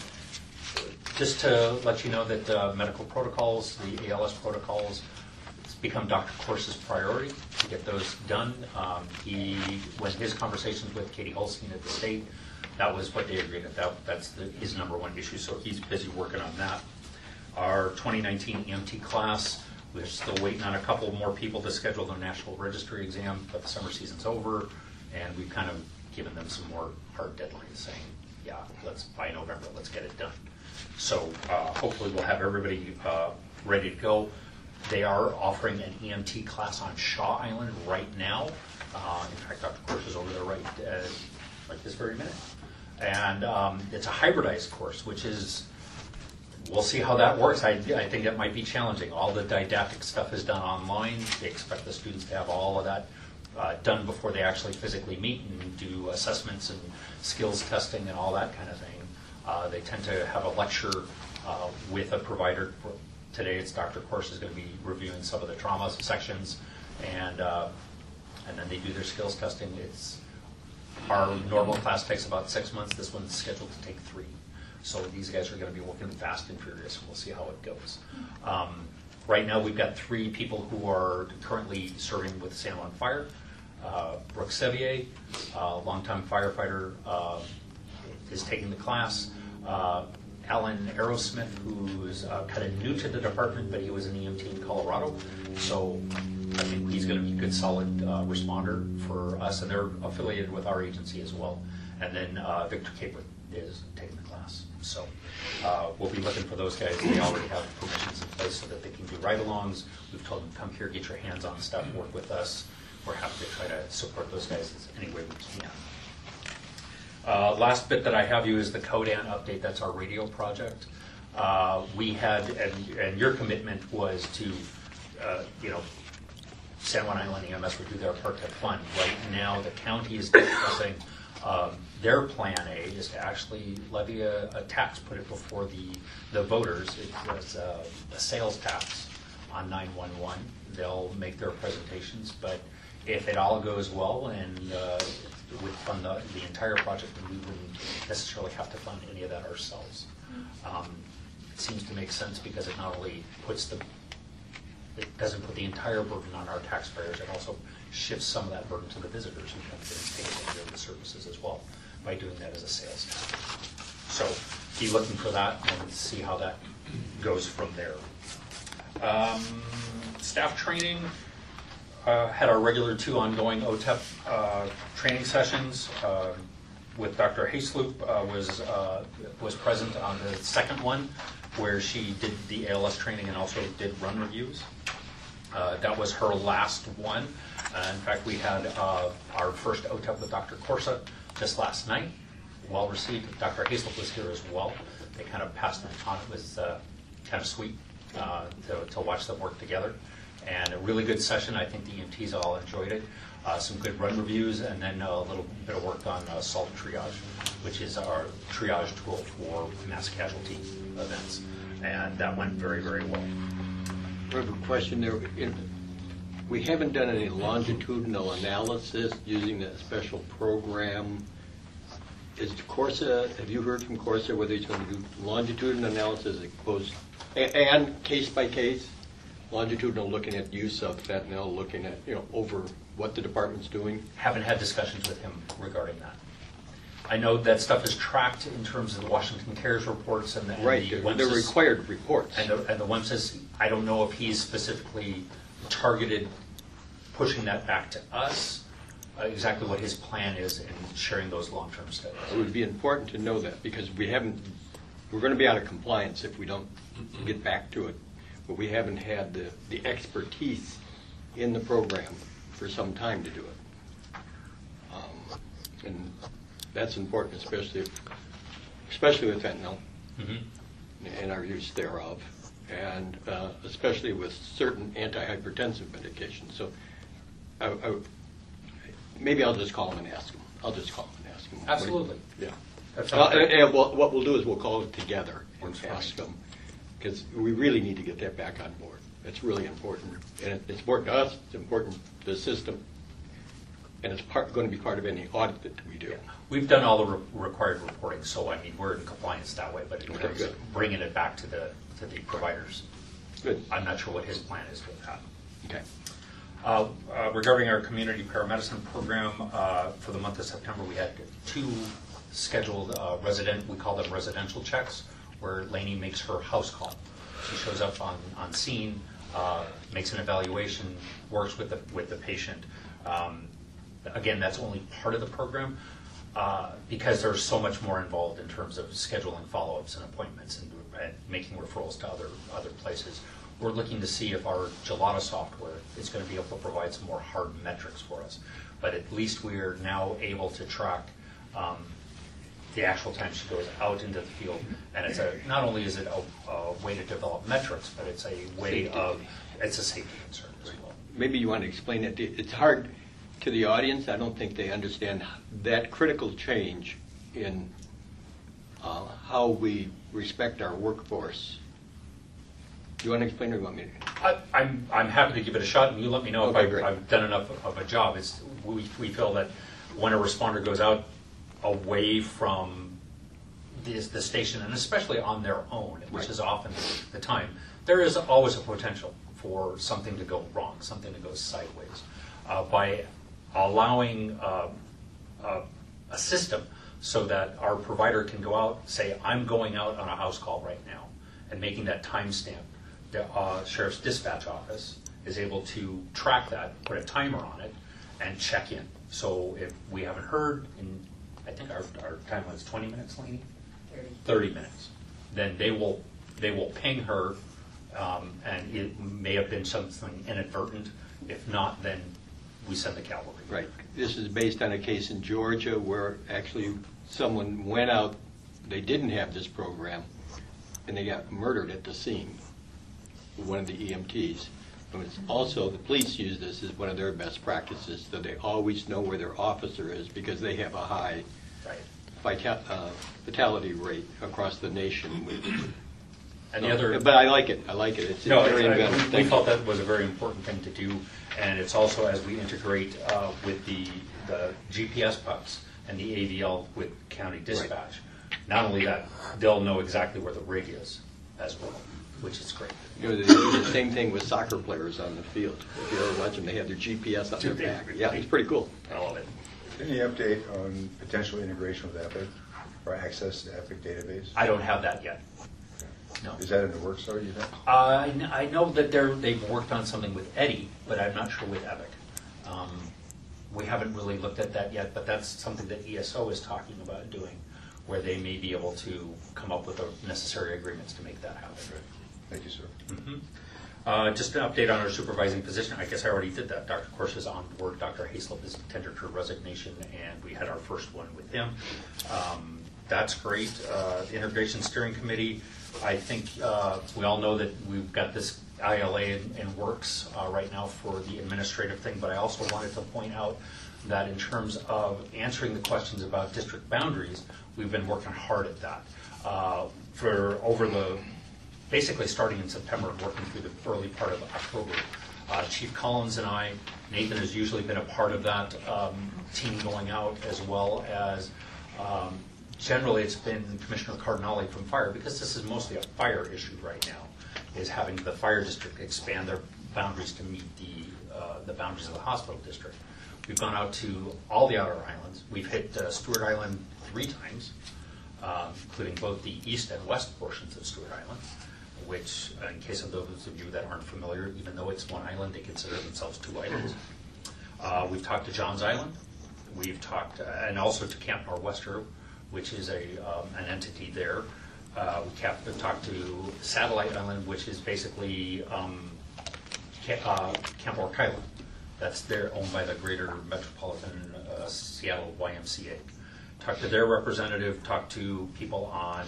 just to let you know that uh, medical protocols, the A L S protocols, it's become Doctor Corse's priority to get those done. Um, he, when his conversations with Katie Holstein at the state, that was what they agreed at. That, that's the, his number one issue, so he's busy working on that. Our twenty nineteen E M T class, we're still waiting on a couple more people to schedule their national registry exam, but the summer season's over, and we've kind of given them some more hard deadlines saying, yeah, let's, by November, let's get it done. So uh, hopefully we'll have everybody uh, ready to go. They are offering an E M T class on Shaw Island right now. Uh, in fact, Doctor Corse is over there right, uh, right this very minute. And um, it's a hybridized course, which is, we'll see how that works. I, I think it might be challenging. All the didactic stuff is done online. They expect the students to have all of that uh, done before they actually physically meet and do assessments and skills testing and all that kind of thing. Uh, they tend to have a lecture uh, with a provider. Today it's Doctor Corse is going to be reviewing some of the trauma sections, and uh, and then they do their skills testing. It's Our normal class takes about six months. This one's scheduled to take three. So these guys are going to be working fast and furious, and we'll see how it goes. Um, right now, we've got three people who are currently serving with San Juan Fire. Uh, Brooke Sevier, a longtime firefighter, uh, is taking the class. Uh, Alan Aerosmith, who's uh, kind of new to the department, but he was an E M T in Colorado. So I think he's going to be a good, solid uh, responder for us, and they're affiliated with our agency as well. And then uh, Victor Capewood is taking the class. So uh, we'll be looking for those guys. They already have permissions in place so that they can do ride-alongs. We've told them, come here, get your hands on stuff, work with us. We're happy to try to support those guys any way we can. Uh, last bit that I have you is the Codan update. That's our radio project. uh, we had, and, and your commitment was to, uh, you know, San Juan Island E M S would do their part to fund. Right now, the county is discussing um, their plan A is to actually levy a, a tax, put it before the, the voters. It was uh, a sales tax on nine one one. They'll make their presentations, but if it all goes well and uh, would fund the, the entire project, then we wouldn't necessarily have to fund any of that ourselves. Um, it seems to make sense because it not only puts the it doesn't put the entire burden on our taxpayers, it also shifts some of that burden to the visitors who come in and take advantage of the services as well by doing that as a sales tax. So be looking for that and see how that goes from there. Um, staff training, uh, had our regular two ongoing O T E P uh, training sessions. Uh, with Doctor Hayesloop uh, was uh, was present on the second one, where she did the A L S training and also did run reviews. Uh, that was her last one. Uh, in fact, we had uh, our first O T E P with Doctor Corsa just last night. Well received. Doctor Hayesloop was here as well. They kind of passed it on. It was uh, kind of sweet uh, to, to watch them work together. And a really good session. I think the E M Ts all enjoyed it. Uh, some good run reviews, and then a little bit of work on uh, SALT triage, which is our triage tool for mass casualty events. And that went very, very well.
I have a question there. In, we haven't done any longitudinal analysis using that special program. Is Corsa, have you heard from Corsa whether he's going to do longitudinal analysis as opposed, and case by case? Longitudinal, looking at use of fentanyl, looking at, you know, over what the department's doing?
Haven't had discussions with him regarding that. I know that stuff is tracked in terms of the Washington CARES reports and the, and
Right,
the
they're, they're required reports.
And the, and the W E M S is, I don't know if he's specifically targeted pushing that back to us, uh, exactly what his plan is in sharing those long-term studies.
It would be important to know that because we haven't, we're going to be out of compliance if we don't get back to it. But we haven't had the, the expertise in the program for some time to do it. Um, and that's important, especially if, especially with fentanyl
Mm-hmm.
and our use thereof, and uh, especially with certain antihypertensive medications. So I, I, maybe I'll just call him and ask him. I'll just call him and ask him.
Absolutely.
Yeah.
That
Uh,
sounds
and,
great.
and we'll, what we'll do is we'll call it together and
Works fine.
ask them, because we really need to get that back on board. It's really important, and it, it's important to us. It's important to the system, and it's part, going to be part of any audit that we do.
Yeah. We've done all the re- required reporting, so I mean, we're in compliance that way, but in
Okay,
terms
good.
of bringing it back to the, to the providers,
Good.
I'm not sure what his plan is with that.
Okay.
Uh, uh, regarding our community paramedicine program, uh, for the month of September, we had two scheduled uh, resident, we call them residential checks, where Lainey makes her house call. She shows up on, on scene, uh, makes an evaluation, works with the, with the patient. Um, again, that's only part of the program uh, because there's so much more involved in terms of scheduling follow-ups and appointments and, and making referrals to other, other places. We're looking to see if our Gelada software is going to be able to provide some more hard metrics for us. But at least we are now able to track um, the actual time she goes out into the field. And it's a, not only is it a, a way to develop metrics, but it's a way
Safety.
of, it's a safety concern as well.
Maybe you want to explain it. It's hard to the audience. I don't think they understand that critical change in uh, how we respect our workforce. Do you want to explain, or do you want me to?
I, I'm, I'm happy to give it a shot, and you let me know
Okay,
if I've,
great.
I've done enough of a job. It's, we, we feel that when a responder goes out away from the, the station, and especially on their own, which
Right.
is often the time, there is always a potential for something to go wrong, something to go sideways. Uh, by allowing uh, uh, a system so that our provider can go out, say, I'm going out on a house call right now, and making that timestamp, the uh, sheriff's dispatch office is able to track that, put a timer on it, and check in. So if we haven't heard, in I think our, our time was twenty minutes, Lainey? thirty. thirty minutes. Then they will they will ping her, um, and it may have been something inadvertent. If not, then we send the cavalry.
Right. This is based on a case in Georgia where actually someone went out, they didn't have this program, and they got murdered at the scene, one of the E M Ts. And it's also, the police use this as one of their best practices, so they always know where their officer is because they have a high
Right.
vital, uh, fatality rate across the nation.
And the other,
But I like it, I like it, it's
no,
very
I-
inventive.
we- we
Thank
felt
you.
that was a very important thing to do, and it's also as we integrate uh, with the, the G P S pucks and the A V L with county dispatch. Not only that, they'll know exactly where the rig is as well, which is great.
You know, they do the same thing with soccer players on the field. If you ever watch them, they have their G P S on their back. Yeah, it's pretty cool.
I love it.
Any update on potential integration with Epic or access to Epic database?
I don't have that yet. No.
Is that in the works, though, you think?
Uh, I kn- I know that they're, they've worked on something with Eddie, but I'm not sure with Epic. Um, We haven't really looked at that yet, but that's something that E S O is talking about doing, where they may be able to come up with the necessary agreements to make that happen.
Thank you, sir.
Mhm. Uh, Just an update on our supervising position. I guess I already did that. Doctor Korsh is on board. Doctor Hayslip is tendered her resignation, and we had our first one with him. Um, That's great. Uh, The Integration Steering Committee, I think uh, we all know that we've got this I L A in, in works uh, right now for the administrative thing, but I also wanted to point out that in terms of answering the questions about district boundaries, we've been working hard at that. Uh, for over the, basically starting in September, working through the early part of October. Uh, Chief Collins and I, Nathan has usually been a part of that um, team going out, as well as um, generally it's been Commissioner Cardinale from Fire, because this is mostly a fire issue right now, is having the fire district expand their boundaries to meet the, uh, the boundaries of the hospital district. We've gone out to all the outer islands. We've hit uh, Stewart Island three times, um, including both the east and west portions of Stewart Island, which, uh, in case of those of you that aren't familiar, even though it's one island, they consider themselves two islands. Uh, we've talked to Johns Island. We've talked, uh, and also to Camp Nor'Wester, which is a um, an entity there. Uh, we kept, talked to Satellite Island, which is basically um, Ca- uh, Camp Ork Island. That's there, owned by the Greater Metropolitan uh, Seattle Y M C A. Talked to their representative. Talked to people on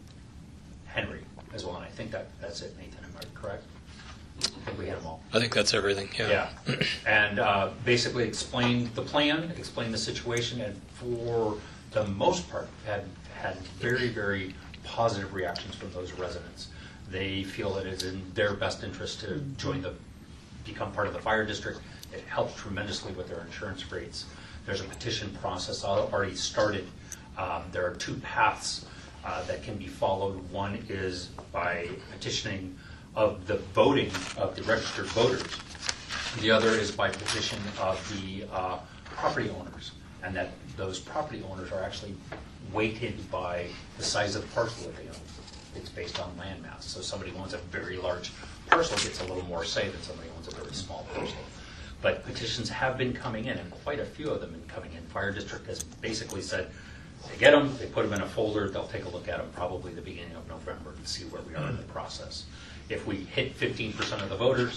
Henry as well, and I think that that's it. Nathan, am I correct? I think we had them all.
I think that's everything, yeah.
Yeah, and uh, basically explained the plan, explained the situation, and for the most part, had had very, very positive reactions from those residents. They feel it is in their best interest to join the, become part of the fire district. It helps tremendously with their insurance rates. There's a petition process already started. Um, there are two paths uh, that can be followed. One is by petitioning of the voting of the registered voters. The other is by petition of the uh, property owners, and that those property owners are actually weighted by the size of the parcel that they own. It's based on land mass. So somebody who owns a very large parcel gets a little more say than somebody who owns a very small parcel. But petitions have been coming in, and quite a few of them have been coming in. Fire District has basically said, they get them, they put them in a folder, they'll take a look at them probably the beginning of November and see where we are in the process. If we hit fifteen percent of the voters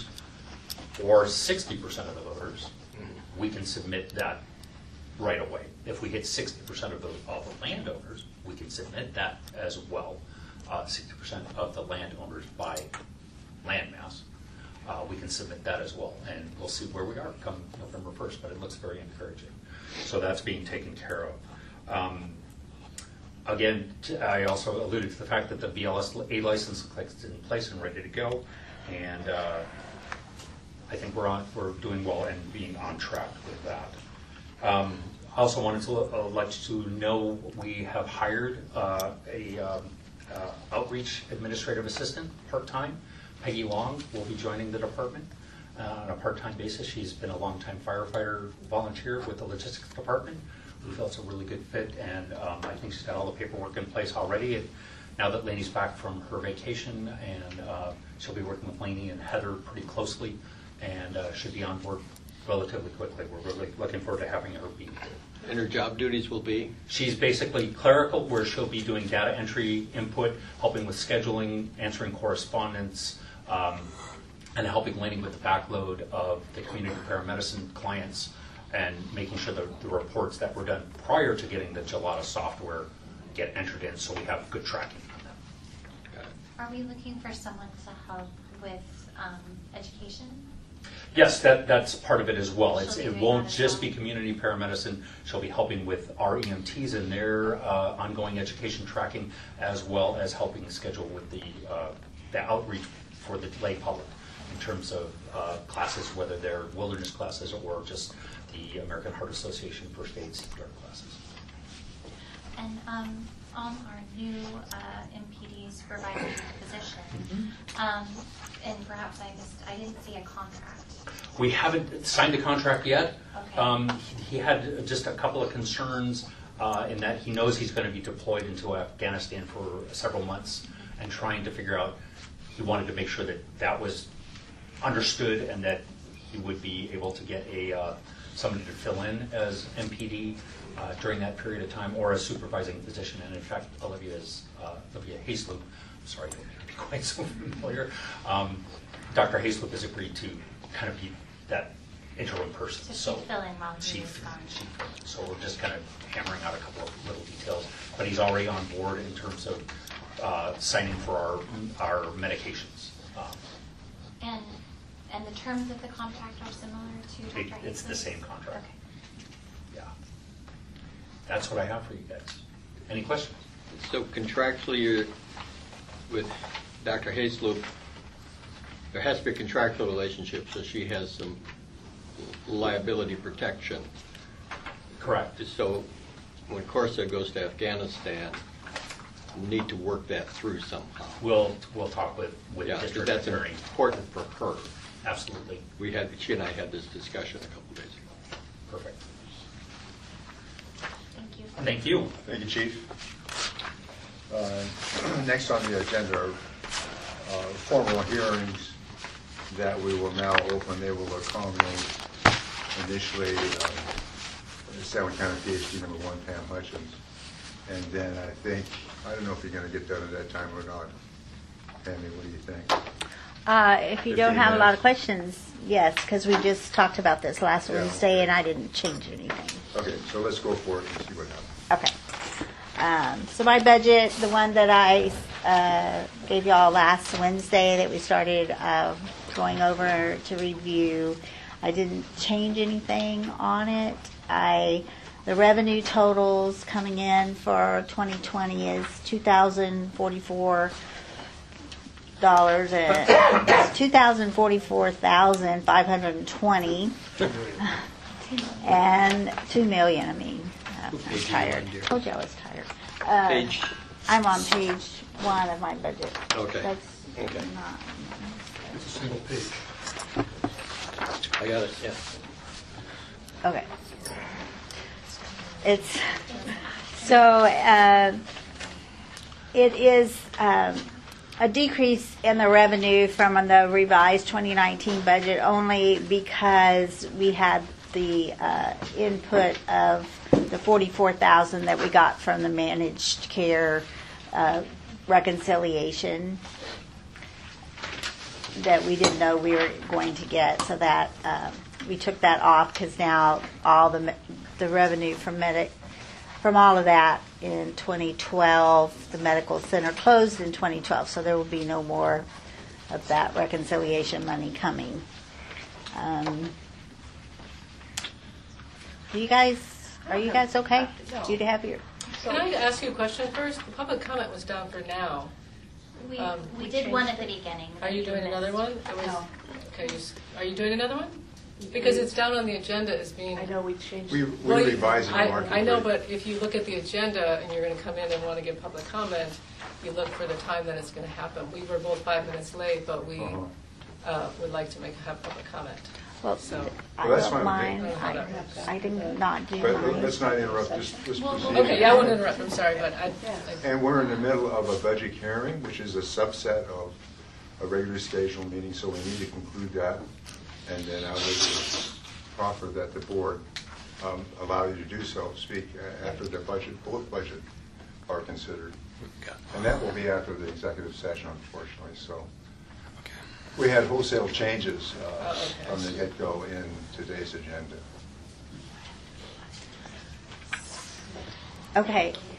or sixty percent of the voters, we can submit that right away. If we hit sixty percent of the, of the landowners, we can submit that as well. Uh, sixty percent of the landowners by land mass, uh, we can submit that as well. And we'll see where we are come November first, but it looks very encouraging. So that's being taken care of. Um, Again, t- I also alluded to the fact that the B L S A license is in place and ready to go, and uh, I think we're on, we're doing well and being on track with that. Um, I also wanted to uh, let you know we have hired uh, a um, uh, outreach administrative assistant part-time. Peggy Long will be joining the department uh, on a part-time basis. She's been a longtime firefighter volunteer with the logistics department. We feel it's a really good fit, and um, I think she's got all the paperwork in place already. And now that Lainey's back from her vacation, and uh, she'll be working with Lainey and Heather pretty closely, and uh, should be on board relatively quickly. We're really looking forward to having her be here.
And her job duties will be?
She's basically clerical, where she'll be doing data entry, input, helping with scheduling, answering correspondence, um, and helping Lainey with the backload of the community paramedicine clients, and making sure that the reports that were done prior to getting the Gelada software get entered in, so we have good tracking on them.
Are we looking for someone to help with um, education?
Yes, that, that's part of it as well. It's,
She'll be
it
doing
won't
that as
just
well.
be community paramedicine. She'll be helping with our E M Ts in their uh, ongoing education tracking, as well as helping schedule with the, uh, the outreach for the lay public in terms of uh, classes, whether they're wilderness classes or just the American Heart Association First Aid C P R classes.
And um, on our new uh, M P D supervisory position, um, and perhaps I missed, I didn't see a contract.
We haven't signed a contract yet.
Okay.
Um, he, he had just a couple of concerns uh, in that he knows he's going to be deployed into Afghanistan for several months, and trying to figure out, he wanted to make sure that that was understood and that he would be able to get a uh, somebody to fill in as M P D uh, during that period of time, or a supervising physician. And in fact, Olivia's uh, Olivia Hayslip, sorry, I don't be quite so familiar. Um, Doctor Hayslip has agreed to kind of be that interim person.
So she'd fill in while
she-
he was gone.
she- So we're just kind of hammering out a couple of little details, but he's already on board in terms of uh, signing for our our medications. Um,
And and the terms of the contract are similar to
It-
Doctor
it's the
Hazel's?
same contract.
Okay.
Yeah. That's what I have for you guys. Any questions?
So contractually, you're, with Doctor Hayslip, there has to be a contractual relationship, so she has some liability protection.
Correct.
So when Corsa goes to Afghanistan, we need to work that through somehow.
We'll, we'll talk with, with
Yeah, because
district
that's
attorney.
important for her.
Absolutely.
We had, she and I had this discussion a couple days ago.
Perfect.
Thank you.
Thank you.
Thank you, Chief. Uh, Next on the agenda are uh, formal hearings that we will now open. They will accommodate initially uh, San Juan County P H D number one, Pam Hutchins. And then I think, I don't know if you're going to get done at that time or not. Tammy, what do you think?
Uh, if you don't
fifteen
have a lot of
minutes.
questions, yes, because we just talked about this last
Yeah.
Wednesday and I didn't change anything.
Okay, so let's go for it and see what happens.
Okay. Um, so my budget, the one that I uh, gave y'all last Wednesday that we started uh, going over to review, I didn't change anything on it. I the revenue totals coming in for twenty twenty is two thousand forty-four dollars and two thousand forty-four thousand five hundred twenty, and two million. I mean, uh, I'm tired. Told you I was tired. Uh,
Page,
I'm on page one of my budget.
Okay.
That's
Okay.
not.
It's a single page.
I got it, yeah.
Okay. It's so uh, it is um, a decrease in the revenue from the revised twenty nineteen budget only because we had the uh, input of the forty-four thousand that we got from the managed care uh, reconciliation that we didn't know we were going to get. So that um, we took that off because now all the me- the revenue from medic from all of that in twenty twelve, the medical center closed in twenty twelve, so there will be no more of that reconciliation money coming. Um, do you guys, are you guys okay? Do you have your?
Can I ask you a question first? The public comment was down for now.
We,
Um,
we
we
did one at the beginning.
Are you doing another one? It was-
No.
Okay, you s- are you doing another one? Because it's down on the agenda as being.
I know we changed.
We
it.
we
Well,
revised it
I-
markedly.
I know, but if you look at the agenda and you're going to come in and want to give public comment, you look for the time that it's going to happen. We were both five minutes late, but we
Uh-huh.
uh, would like to make, have public comment.
Well,
So-
I
Well, that's
don't
fine with
mind.
me.
I, I did not do
But
mine.
let's not interrupt this this
Well,
proceeding.
Okay, yeah, I won't interrupt, I'm sorry, but I, I-
And we're in the middle of a budget hearing, which is a subset of a regular scheduled meeting, so we need to conclude that. And then I would offer that the board um, allow you to do so, speak a- after the budget, both budget are considered. And that will be after the executive session, unfortunately, so. We had wholesale changes uh,
Oh, okay.
from the get-go in today's agenda.
Okay,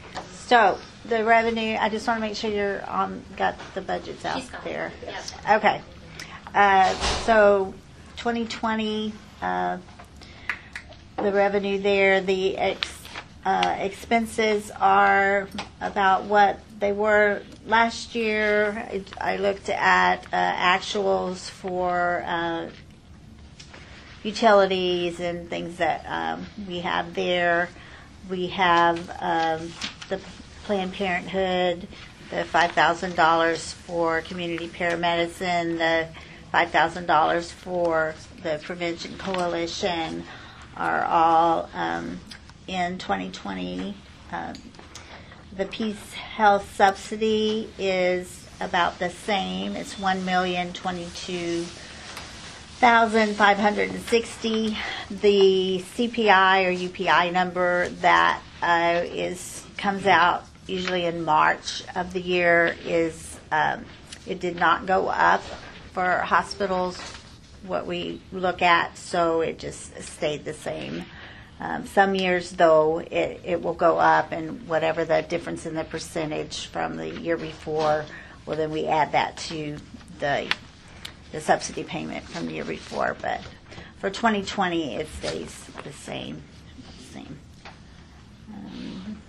So the revenue, I just want to make sure you're on, got the budgets out
She's got it.
there.
Yes.
Okay. Uh, so twenty twenty, uh, the revenue there, the ex, uh, expenses are about what they were last year. I I looked at uh, actuals for uh, utilities and things that um, we have there. We have um, the Planned Parenthood, the five thousand dollars for community paramedicine, the five thousand dollars for the Prevention Coalition are all um, in twenty twenty. Um, the Peace Health subsidy is about the same. It's one million twenty-two thousand five hundred sixty. The C P I or U P I number that uh, is comes out usually in March of the year is um, it did not go up for hospitals. What we look at, so it just stayed the same. Um, some years, though, it, it will go up, and whatever the difference in the percentage from the year before, well, then we add that to the the subsidy payment from the year before. But for twenty twenty, it stays the same. Same. Um,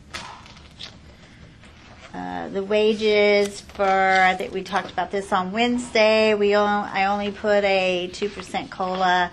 uh, the wages for, I think we talked about this on Wednesday. We on, I only put a two percent COLA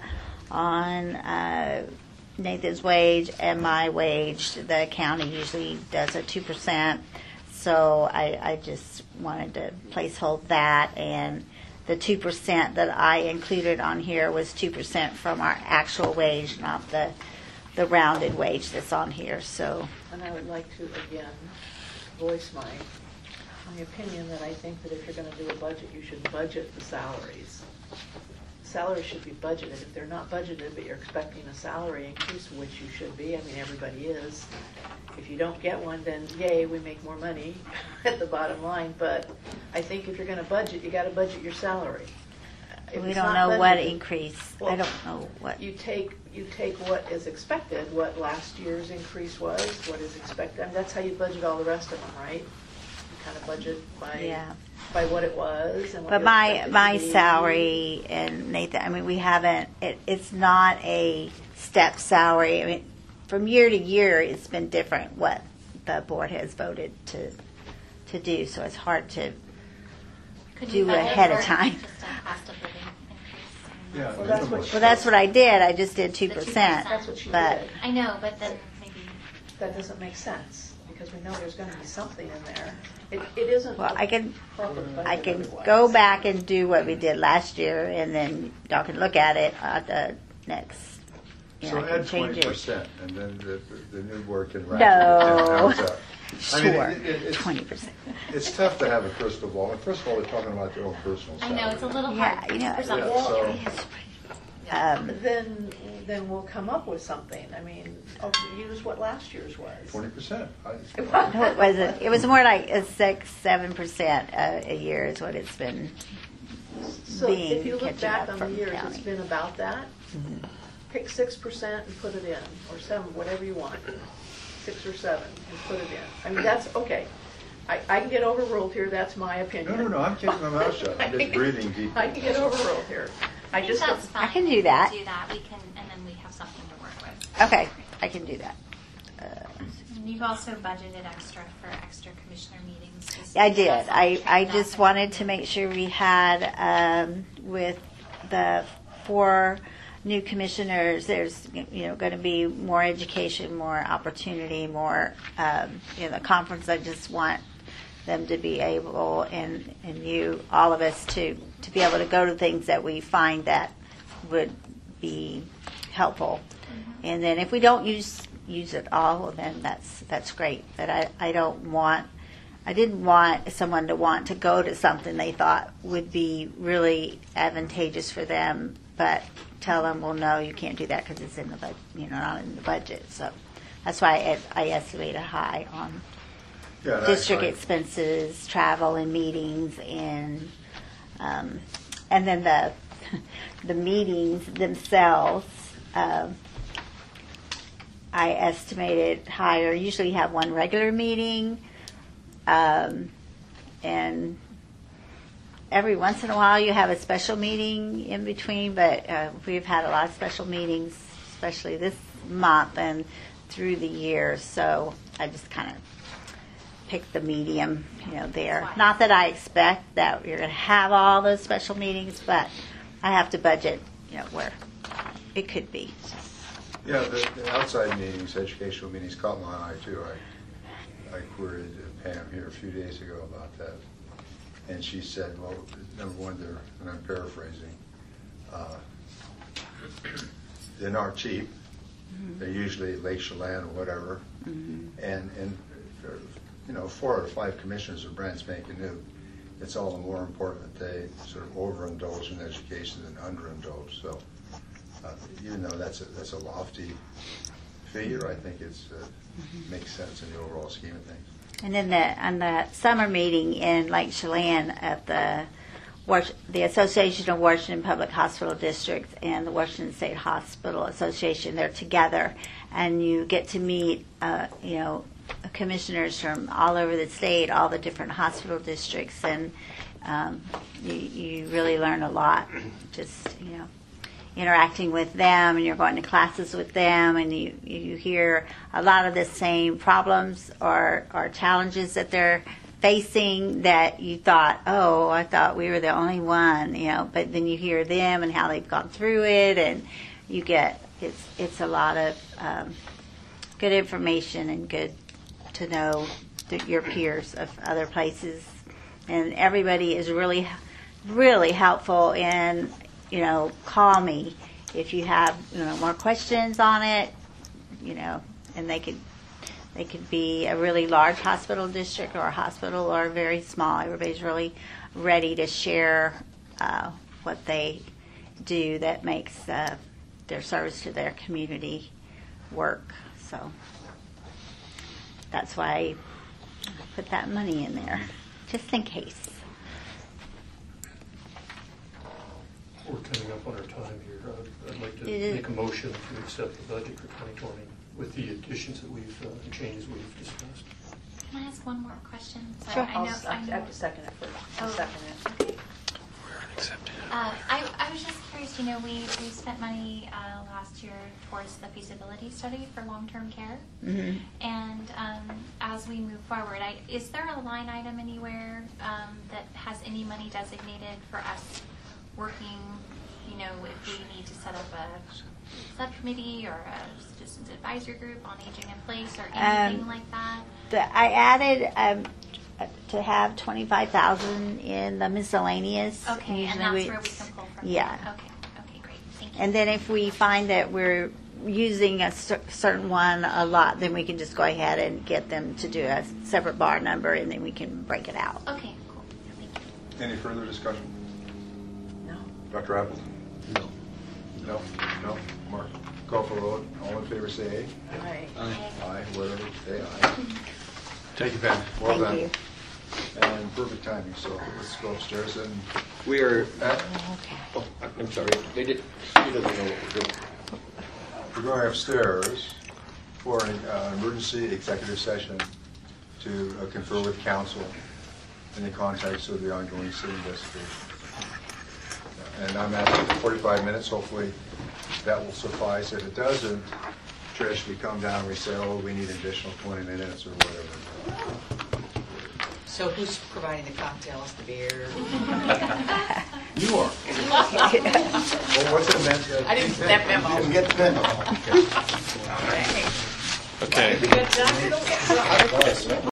on uh, Nathan's wage and my wage. The county usually does a two percent. So I, I just wanted to placehold that, and the two percent that I included on here was two percent from our actual wage, not the the rounded wage that's on here. So,
And I would like to, again, voice my, my opinion that I think that if you're going to do a budget, you should budget the salaries. Salaries should be budgeted. If they're not budgeted, but you're expecting a salary increase, which you should be, I mean, everybody is. If you don't get one, then yay, we make more money at the bottom line. But I think if you're going to budget, you got to budget your salary. If
we
it's
don't
not
know what
budgeted,
increase.
well,
I don't know what.
You take you take what is expected, what last year's increase was, what is expected. I mean, that's how you budget all the rest of them, right? You kind of budget by
Yeah.
by what it was. And what
But
you're
my
expected
my
to be.
salary and Nathan, I mean, we haven't. It, it's not a step salary. I mean, from year to year, it's been different what the board has voted to to do. So it's hard to
Could
do
you budget
ahead of
for
time.
Just a cost of living increase?
Yeah,
Well, that's what
Well, that's what I did. I just did two
The two
percent.
percent.
That's what she
But
did.
I know, but then maybe.
That doesn't make sense because we know there's going to be something in there. It, it isn't.
well, I can
proper budget
I can
otherwise.
go back and do what we did last year, and then y'all can look at it at the next. You know,
So
I can
add
change
twenty
it.
percent, and then the, the new board can ratchet
No.
it down. How's that? I mean,
Sure,
it- it- it's-
twenty percent.
It's tough to have a crystal ball. And first of all, they're talking about their own personal
I
salary.
know, it's a little
Yeah,
hard
you know,
for some
Yeah,
people.
so-
Um,
Then then we'll come up with something. I mean, oh, use what last year's was.
Twenty percent.
No, it wasn't. It was more like a six, seven percent a year is what it's been.
So
being
if you look
catching
back
up
on the
from
years,
county.
it's been about that. Pick six percent and put it in, or seven, whatever you want. Six or seven and put it in. I mean, that's okay. I, I can get overruled here. That's my opinion.
No, no, no, I'm keeping my mouth shut. I'm just breathing deep.
I can get overruled here. I
think
just
that's
don't-
fine.
I can do that.
Do that, we can, and then we have something to work with.
Okay, I can do that. Uh,
And you've also budgeted extra for extra commissioner meetings. just
I
to
did.
get us on
I,
track
I
up
just
and-
wanted to make sure we had, um, with the four new commissioners, there's, you know, going to be more education, more opportunity, more, um, you know, the conference. I just want them to be able, and, and you, all of us, to, to be able to go to things that we find that would be helpful. And then if we don't use use it all, well, then that's that's great. But I, I don't want, I didn't want someone to want to go to something they thought would be really advantageous for them, but tell them, well, no, you can't do that because it's in the bud, you know, not in the budget. So that's why I, I estimate a high on
Yeah, that's
district
fine.
expenses, travel and meetings, and um, and then the the meetings themselves. Um, I estimated higher. Usually you have one regular meeting, Um, and every once in a while you have a special meeting in between, but uh, we've had a lot of special meetings, especially this month and through the year. So I just kind of picked the medium, you know, there. Not that I expect that you're going to have all those special meetings, but I have to budget, you know, where it could be.
Yeah, the, the outside meetings, educational meetings caught my eye too. I, I queried Pam here a few days ago about that. And she said, well, number one, they're, and I'm paraphrasing, uh, they're not cheap. Mm-hmm. They're usually Lake Chelan or whatever. Mm-hmm. And, and for, you know, four or five commissioners are brand spanking new. It's all the more important that they sort of overindulge in education than underindulge. So uh, even though that's a, that's a lofty figure, I think it's uh, mm-hmm. makes sense in the overall scheme of things.
And then the on the summer meeting in Lake Chelan at the the Association of Washington Public Hospital Districts and the Washington State Hospital Association, they're together, and you get to meet, uh, you know, commissioners from all over the state, all the different hospital districts, and um, you, you really learn a lot. Just you know. interacting with them, and you're going to classes with them, and you, you hear a lot of the same problems or, or challenges that they're facing that you thought, oh, I thought we were the only one, you know, but then you hear them and how they've gone through it, and you get, it's, it's a lot of um, good information and good to know th- your peers of other places. And everybody is really, really helpful in, you know, call me if you have, you know, more questions on it, you know, and they could, they could be a really large hospital district or a hospital or very small. Everybody's really ready to share uh, what they do that makes uh, their service to their community work. So that's why I put that money in there, just in case.
We're coming up on our time here. I'd, I'd like to
It is-
make a motion to accept the budget for twenty twenty with the additions that we've, uh, and changes we've discussed.
Can I ask one more question? So
Sure.
I
I'll,
know,
s-
I
I
know.
have to second it first. I'll
Oh.
second it.
Okay. Uh, I, I was just curious, you know, we, we spent money uh, last year towards the feasibility study for long-term care.
Mm-hmm.
And um, as we move forward, I, is there a line item anywhere um, that has any money designated for us working, you know, if we need to set up a subcommittee or a citizens advisory group on aging in place or anything
Um,
like that?
The, I added um, to have twenty-five thousand in the miscellaneous.
Okay, and
Usually
that's
we-
where we can pull from?
Yeah.
Okay, okay, great, thank you.
And then if we find that we're using a cer- certain one a lot, then we can just go ahead and get them to do a separate bar number, and then we can break it out.
Okay, cool, thank you.
Any further discussion?
No.
Doctor Apple?
No.
No? No? Mark? Call for a vote. All in favor say
All right.
aye. Aye. Whatever, say aye.
Thank you, Ben.
Well
Thank
done.
you.
And perfect timing, so let's go upstairs and,
We are,
uh,
oh, I'm sorry, they did, she doesn't know what we're doing.
we're going upstairs for an uh, emergency executive session to uh, confer with counsel in the context of the ongoing city investigation. And I'm asking for forty-five minutes. Hopefully that will suffice. If it doesn't, Trish, we come down and we say, oh, we need additional twenty minutes or whatever.
So who's providing the cocktails, the beer?
You are. Well, what's the memo?
I didn't get that memo.
You didn't get the memo.
Okay.
Okay.
Good job.